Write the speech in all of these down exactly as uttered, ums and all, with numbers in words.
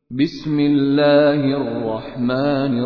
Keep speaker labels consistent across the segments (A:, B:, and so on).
A: بسم الله الرحمن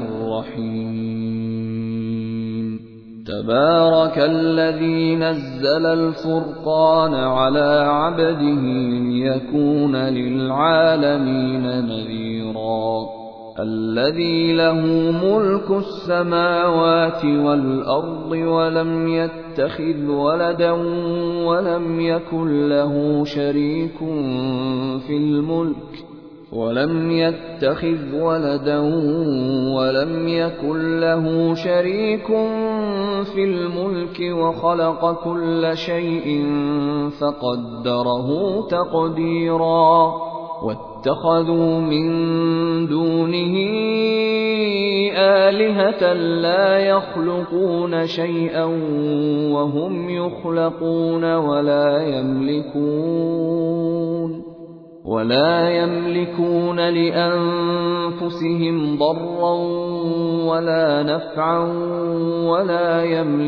A: الرحيم تبارك الذي نزل الفرقان على عبده ليكون للعالمين نذيرا الذي له ملك السماوات والأرض ولم يتخذ ولدا ولم يكن له شريك في الملك ولم يتخذ ولدا ولم يكن له شريك في الملك وخلق كل شيء فقدره تقديرا واتخذوا من دونه آلهة لا يخلقون شيئا وهم يخلقون ولا يملكون ولا يملكون لأنفسهم ضرا ولا نفعا ولا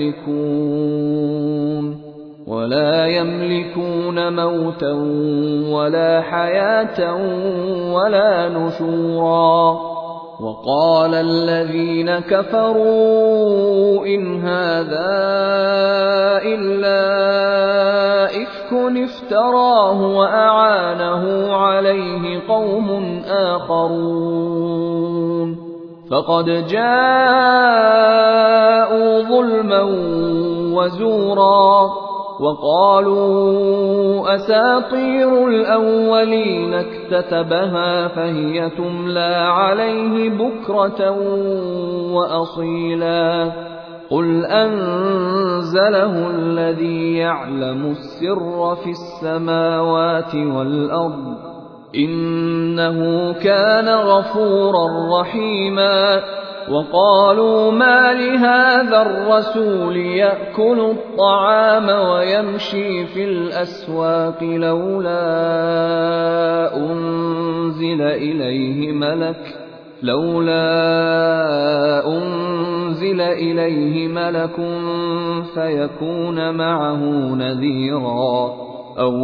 A: يملكون ولا يملكون موتا ولا حياة ولا نشورا وقال الذين كفروا إن هذا إلا إفك افتراه وأعانه عليه قوم آخرون فقد جاءوا ظلما وزورا وقالوا أساطير الأولين اكتتبها فهي تملى عليه بكرة وأصيلا قل أنزله الذي يعلم السر في السماوات والأرض إنه كان غفورا رحيما وقالوا ما لهذا الرسول يأكل الطعام ويمشي في الأسواق لولا أنزل إليه ملك لولا أنزل إليه ملك فيكون معه نذيرا أو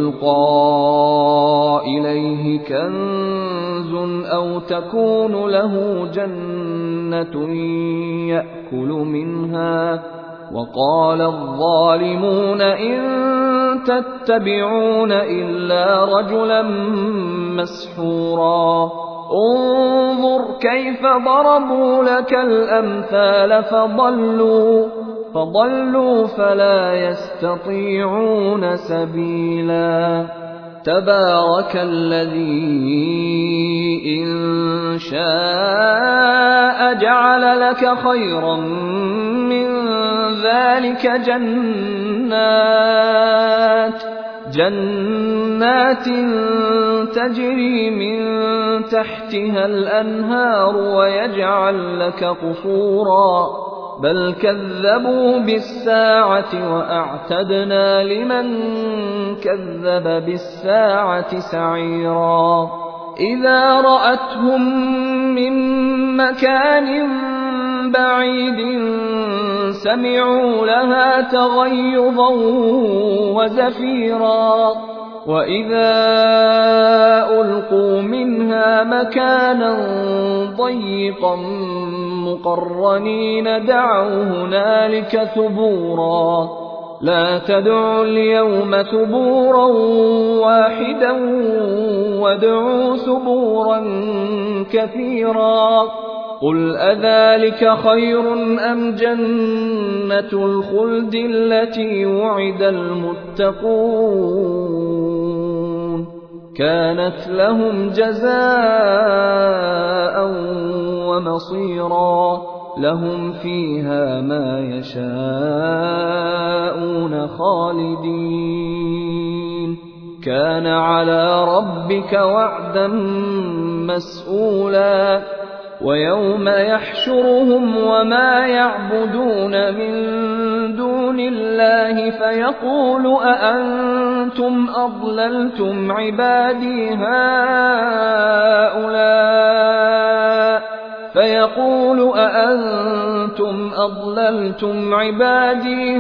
A: يلقى إليه كنز أو تكون له جنة يأكل منها وقال الظالمون إن تتبعون إلا رجلا مسحورا انظر كيف ضربوا لك الأمثال فضلوا فضلوا فلا يستطيعون سبيلا تبارك الذي إن شاء جعل لك خيرا من ذلك جنات جنات تجري من تحتها الأنهار ويجعل لك قصورا بل كذبوا بالساعة وأعتدنا لمن كذب بالساعة سعيرا إذا رأتهم من مكان بعيد سمعوا لها تغيظا وزفيرا وإذا ألقوا منها مكانا ضيقا مقرنين دعوا هنالك ثبورا لا تدعوا اليوم ثبورا واحدا وادعوا ثبورا كثيرا قل أذلك خير أم جنة الخلد التي وعد المتقون كانت لهم جزاء ومصيرا لهم فيها ما يشاءون خالدين كان على ربك وعدا مسئولا ويوم يحشرهم وما يعبدون من دون الله فيقول أأنتم أضللتم عبادي هؤلاء فيقول أأنتم أضللتم عبادي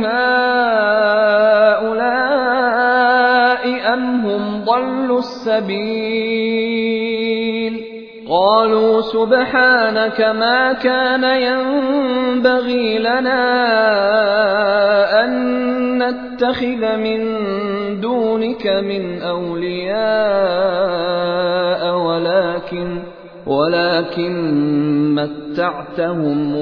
A: هؤلاء أم هم ضلوا السبيل قالوا سبحانك ما كان ينبغي لنا أن نتخذ من دونك من أولياء ولكن ولكن متعتهم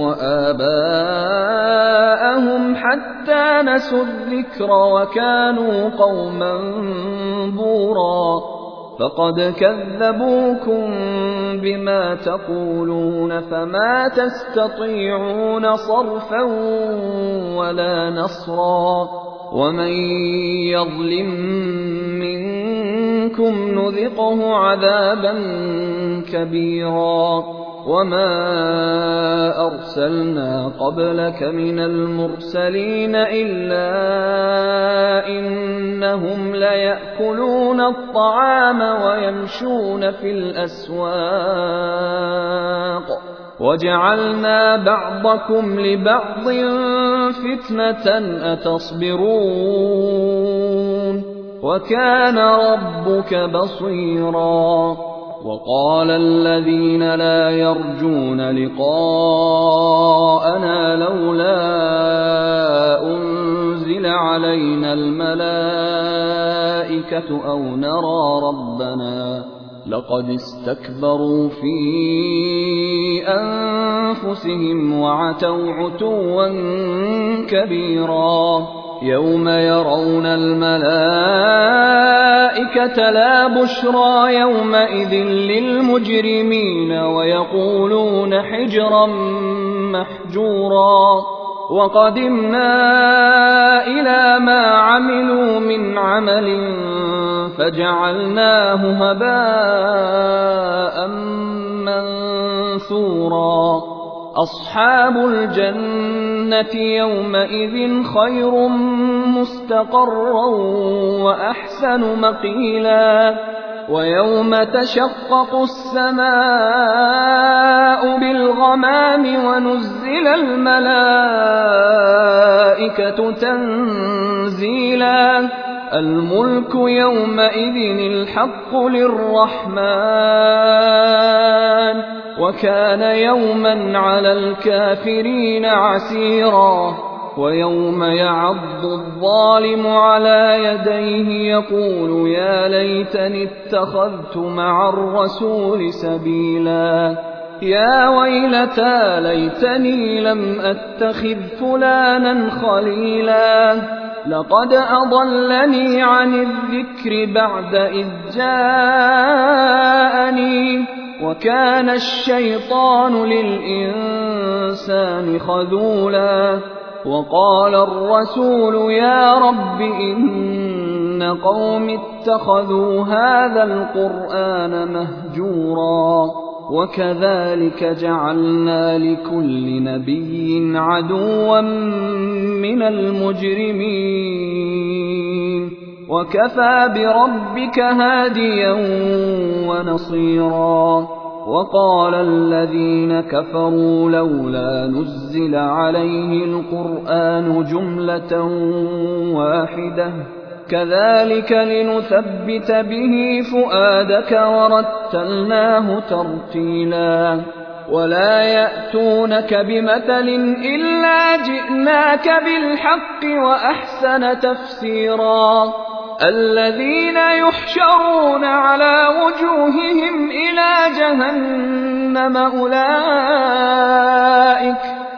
A: وآباءهم حتى نسوا الذكر وكانوا قوما بورا فقد كذبوكم بما تقولون فما تستطيعون صرفا ولا نصرا ومن يظلم منكم نذقه عذابا كبيرا وما أرسلنا قبلك من المرسلين إلا إنهم ليأكلون الطعام ويمشون في الأسواق وجعلنا بعضكم لبعض فتنة أتصبرون وكان ربك بصيرا وقال الذين لا يرجون لقاءنا لولا أنزل علينا الملائكة أو نرى ربنا لقد استكبروا في أنفسهم وعتوا عتوا كبيرا يوم يرون الملائكة لا بشرى يومئذ للمجرمين ويقولون حجرا محجورا وقدمنا إلى ما عملوا من عمل فجعلناه هباء منثورا أصحاب الجنة يومئذ خير مستقرا وأحسن مقيلا ويوم تشقق السماء بالغمام ونزل الملائكة تنزيلا الملك يومئذ الحق للرحمن وكان يوما على الكافرين عسيرا ويوم يعض الظالم على يديه يقول يا ليتني اتخذت مع الرسول سبيلا يا ويلتى ليتني لم أتخذ فلانا خليلا لقد أضلني عن الذكر بعد إذ جاءني وكان الشيطان للإنسان خذولا وقال الرسول يا رب إن قوم اتخذوا هذا القرآن مهجورا وكذلك جعلنا لكل نبي عدوا من المجرمين وكفى بربك هاديا ونصيرا وقال الذين كفروا لولا نزل عليه القرآن جملة واحدة كذلك لنثبت به فؤادك ورتلناه ترتيلا ولا يأتونك بمثل إلا جئناك بالحق وأحسن تفسيرا الذين يحشرون على وجوههم إلى جهنم أولئك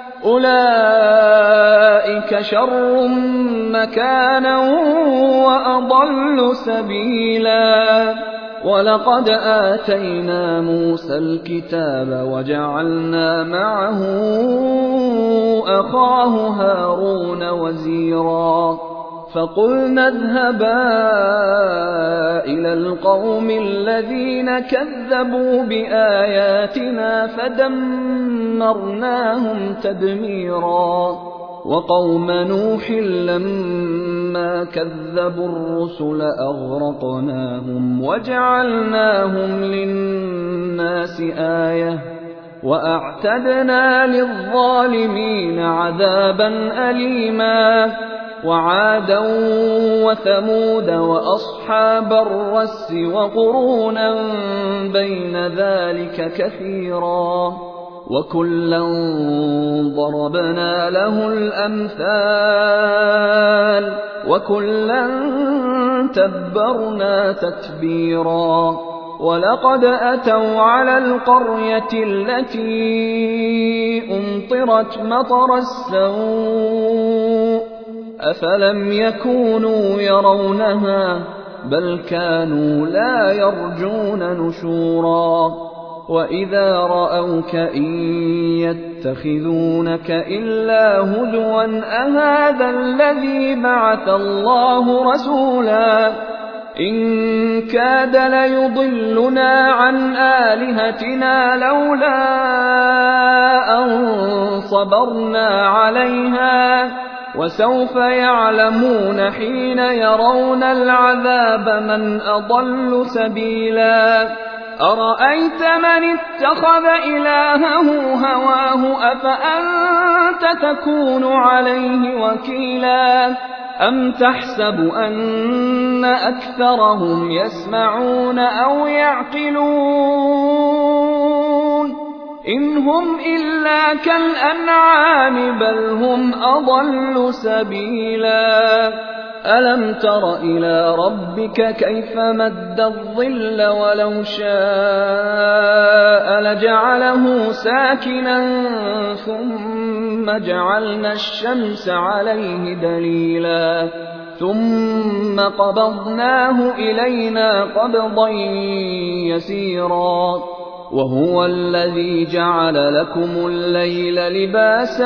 A: أولئك شر مكانا وأضل سبيلا ولقد آتينا موسى الكتاب وجعلنا معه أخاه هارون وزيرا فقلنا اذهبا إلى القوم الذين كذبوا بآياتنا فدمرناهم تدميرا وقوم نوح لما كذبوا الرسل أغرقناهم وجعلناهم للناس آية وأعتدنا للظالمين عذابا أليما وعادا وثمود وأصحاب الرس وقرونا بين ذلك كثيرا وكلا ضربنا له الأمثال وكلا تبرنا تتبيرا ولقد أتوا على القرية التي أمطرت مطر السوء أفلم يكونوا يرونها بل كانوا لا يرجون نشورا وإذا رأوك إن يتخذونك إلا هزوا أهذا الذي بعث الله رسولا إن كاد ليضلنا عن آلهتنا لولا أن صبرنا عليها وسوف يعلمون حين يرون العذاب من أضل سبيلا أرأيت من اتخذ إلهه هواه أفأنت تكون عليه وكيلا أم تحسب أن أكثرهم يسمعون أو يعقلون إن هم إلا كالأنعام بل هم أضل سبيلا ألم تر إلى ربك كيف مد الظل ولو شاء لجعله ساكنا ثم جعلنا الشمس عليه دليلا ثم قبضناه إلينا قبضا يسيرا وهو الذي جعل لكم الليل لباسا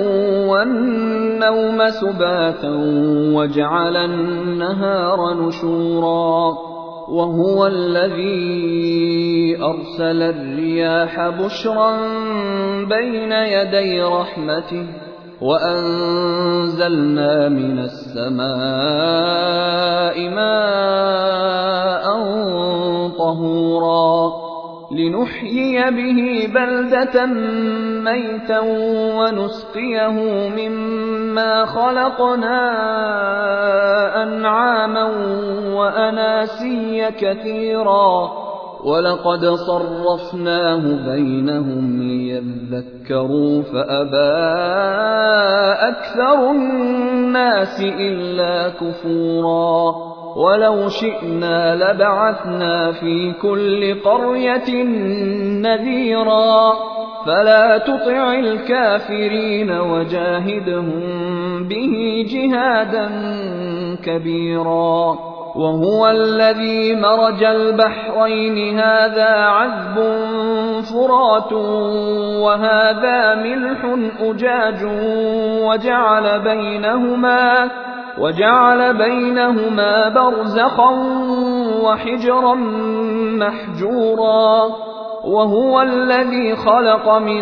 A: والنوم سباتا وجعل النهار نشورا وهو الذي أرسل الرياح بشرا بين يدي رحمته وأنزلنا من السماء ماء طهورا لنحيي به بلدة ميتا ونسقيه مما خلقنا أنعاما وأناسيا كثيرا ولقد صرفناه بينهم ليذكروا فأبى أكثر الناس إلا كفورا ولو شئنا لبعثنا في كل قرية نذيرا فلا تطع الكافرين وجاهدهم به جهادا كبيرا وهو الذي مرج البحرين هذا عذب فرات وهذا ملح أجاج وجعل بينهما وجعل بينهما برزخا وحجرا محجورا وهو الذي خلق من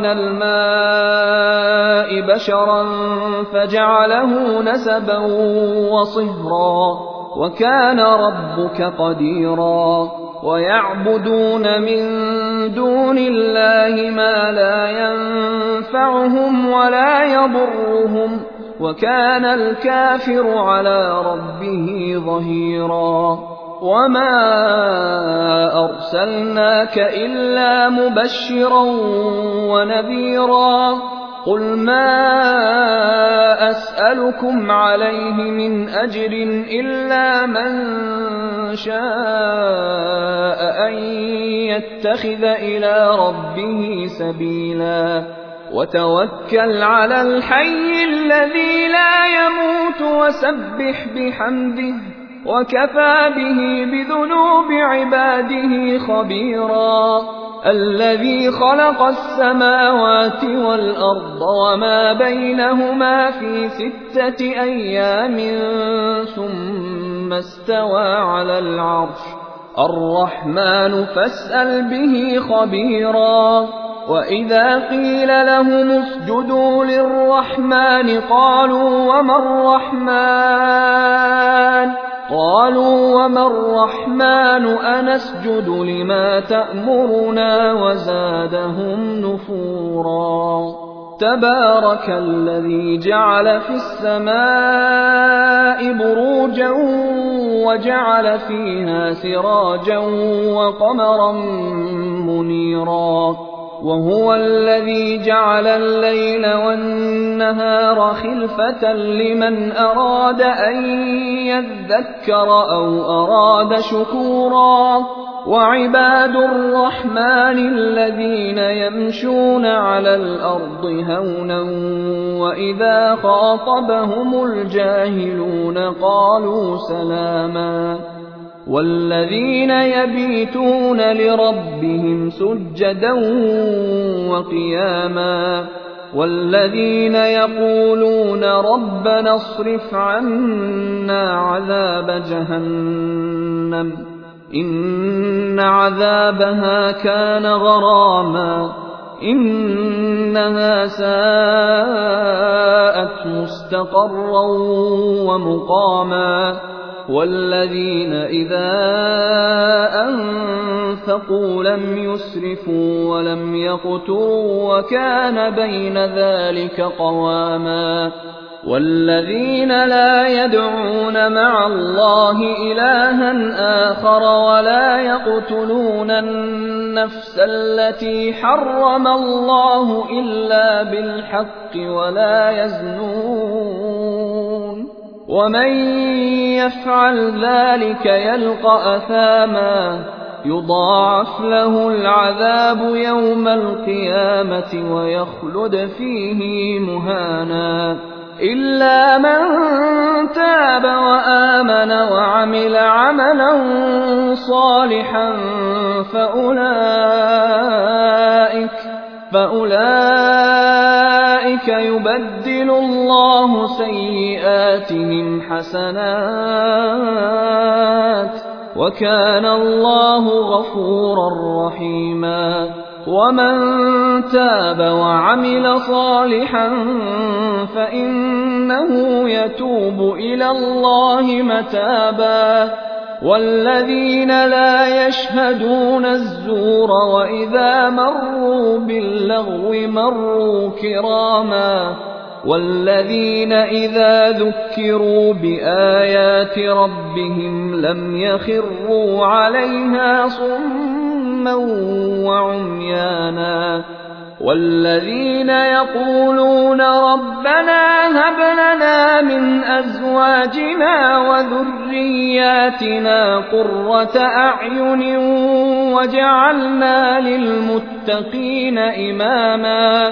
A: الماء بشرا فجعله نسبا وصهرا وكان ربك قديرا ويعبدون من دون الله ما لا ينفعهم ولا يضرهم وكان الكافر على ربه ظهيرا وما أرسلناك إلا مبشرا ونذيرا قل ما أسألكم عليه من أجر إلا من شاء أن يتخذ إلى ربه سبيلا وتوكل على الحي الذي لا يموت وسبح بحمده وكفى به بذنوب عباده خبيرا الذي خلق السماوات والأرض وما بينهما في ستة أيام ثم استوى على العرش الرحمن فاسأل به خبيرا وإذا قيل لهم اسجدوا للرحمن قالوا وما الرحمن قالوا وما الرحمن أنسجد لما تأمرنا وزادهم نفورا تبارك الذي جعل في السماء بروجا وجعل فيها سراجا وقمرا منيرا وهو الذي جعل الليل والنهار خلفة لمن أراد أن يذكر أو أراد شكورا وعباد الرحمن الذين يمشون على الأرض هونا وإذا خاطبهم الجاهلون قالوا سلاما والذين يبيتون لربهم سجدا وقياما والذين يقولون ربنا اصرف عنا عذاب جهنم إن عذابها كان غراما إنها ساءت مستقرا ومقاما والذين إذا أنفقوا لم يسرفوا ولم يقتروا وكان بين ذلك قواما والذين لا يدعون مع الله إلها آخر ولا يقتلون النفس التي حرم الله إلا بالحق ولا يزنون ومن يفعل ذلك يلقى أثاما يضاعف له العذاب يوم القيامة ويخلد فيه مهانا إلا من تاب وآمن وعمل عملا صالحا فأولئك, فأولئك يبدل الله سيئاتهم حسنات وكان الله غفورا رحيما ومن تاب وعمل صالحا فإنه يتوب إلى الله متابا والذين لا يشهدون الزور وإذا مروا باللغو مروا كراما والذين إذا ذكروا بآيات ربهم لم يخروا عليها صما وعميانا والذين يقولون ربنا هب لنا من أزواجنا وذرياتنا قرة أعين وجعلنا للمتقين إماما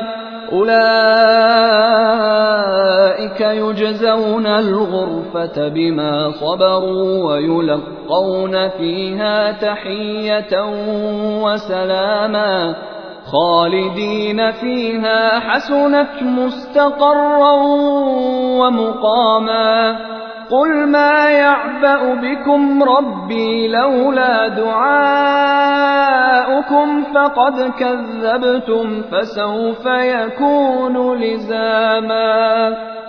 A: أولئك يجزون الغرفة بما صبروا ويلقون فيها تحية وسلاما خالدين فيها حسنت مستقرا ومقاما قل ما يعبأ بكم ربي لولا دعاؤكم فقد كذبتم فسوف يكون لزاما